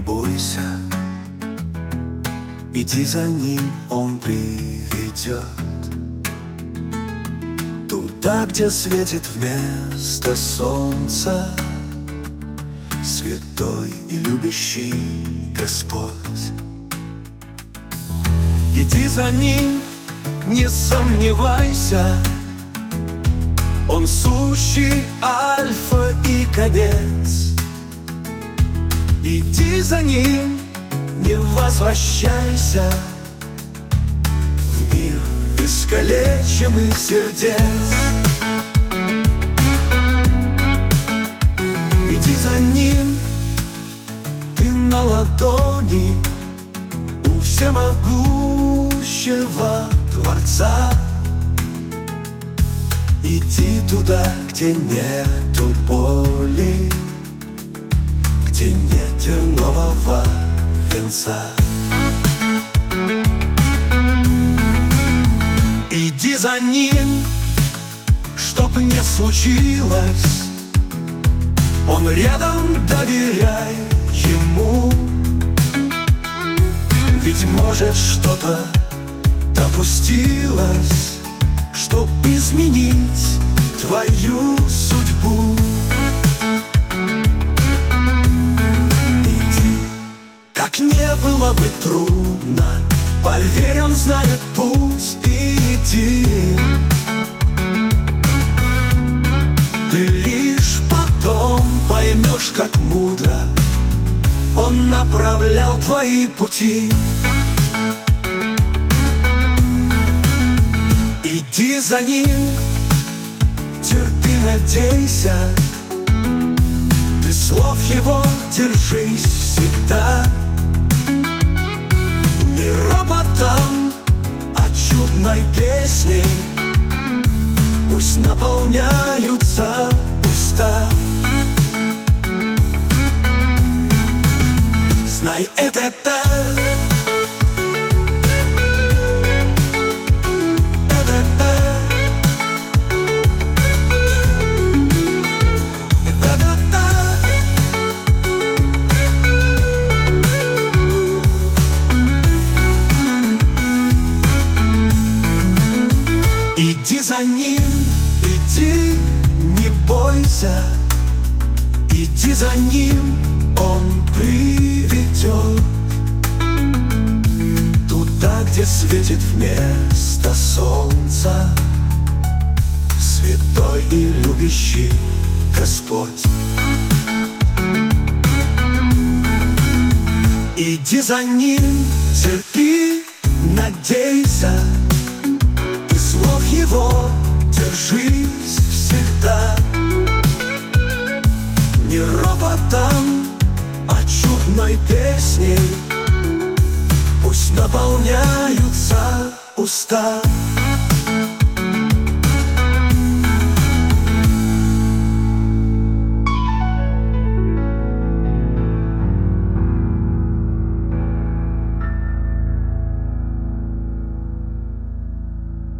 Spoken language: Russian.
бойся, иди за ним, он приведет туда, где светит вместо солнца святой и любящий Господь. Иди за ним, не сомневайся, он сущий альфа и конец. Иди за ним, не возвращайся в мир искалеченных сердец. Иди за ним, ты на ладони у всемогущего Творца. Иди туда, где нету боли, где нет тернового венца. Иди за ним, чтоб не случилось, он рядом, доверяй ему. Ведь может что-то допустилось, чтоб изменить твою судьбу. Иди, как не было бы трудно, поверь, он знает путь. Иди, ты лишь потом поймешь, как мудро он направлял твои пути. Иди за ним, терпи, надейся, ты слов его держись всегда. Не роботом, а чудной песней пусть наполняются уста. Знай, это так. Иди за ним, иди, не бойся, иди за ним, он приведет туда, где светит вместо солнца святой и любящий Господь. Иди за ним, терпи, надейся, слов его держись всегда. Не роботом, а чудной песней пусть наполняются уста.